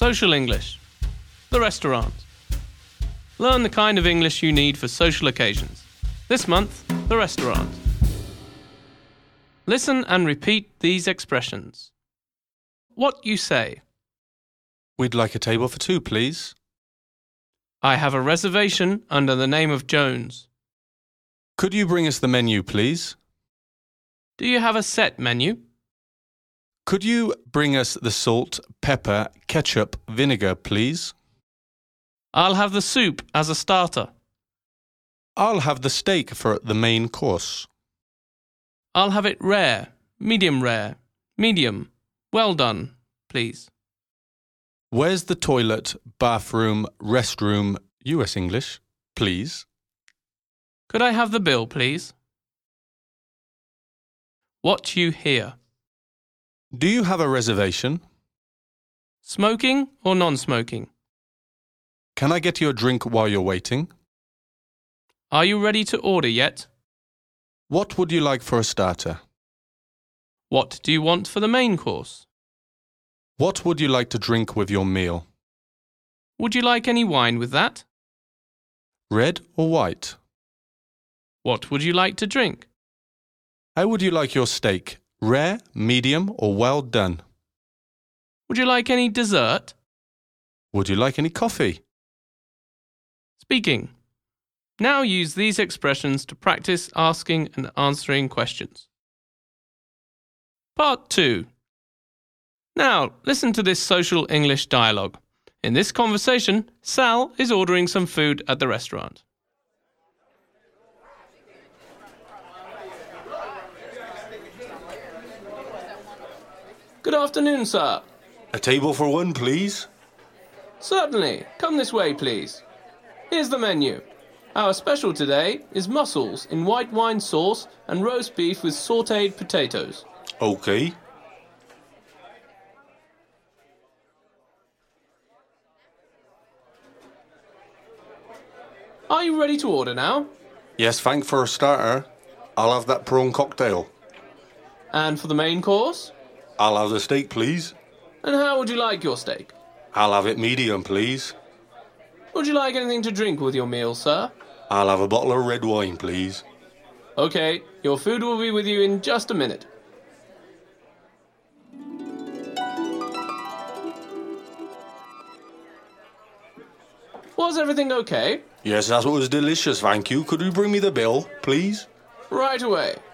Social English. The restaurant. Learn the kind of English you need for social occasions. This month, the restaurant. Listen and repeat these expressions. What you say. We'd like a table for two, please. I have a reservation under the name of Jones. Could you bring us the menu, please? Do you have a set menu? Could you bring us the salt, pepper, ketchup, vinegar, please? I'll have the soup as a starter. I'll have the steak for the main course. I'll have it rare, medium, well done, please. Where's the toilet, bathroom, restroom, US English, please? Could I have the bill, please? What you hear. Do you have a reservation? Smoking or non-smoking? Can I get you a drink while you're waiting? Are you ready to order yet? What would you like for a starter? What do you want for the main course? What would you like to drink with your meal? Would you like any wine with that? Red or white? What would you like to drink? How would you like your steak? Rare, medium, or well done? Would you like any dessert? Would you like any coffee? Speaking. Now use these expressions to practice asking and answering questions. Part 2. Now, listen to this social English dialogue. In this conversation, Sal is ordering some food at the restaurant. Good afternoon, sir. A table for one, please. Certainly. Come this way, please. Here's the menu. Our special today is mussels in white wine sauce and roast beef with sautéed potatoes. Okay. Are you ready to order now? Yes, thanks for a starter. I'll have that prawn cocktail. And for the main course? I'll have the steak, please. And how would you like your steak? I'll have it medium, please. Would you like anything to drink with your meal, sir? I'll have a bottle of red wine, please. Okay, your food will be with you in just a minute. Was everything okay? Yes, that was delicious, thank you. Could you bring me the bill, please? Right away.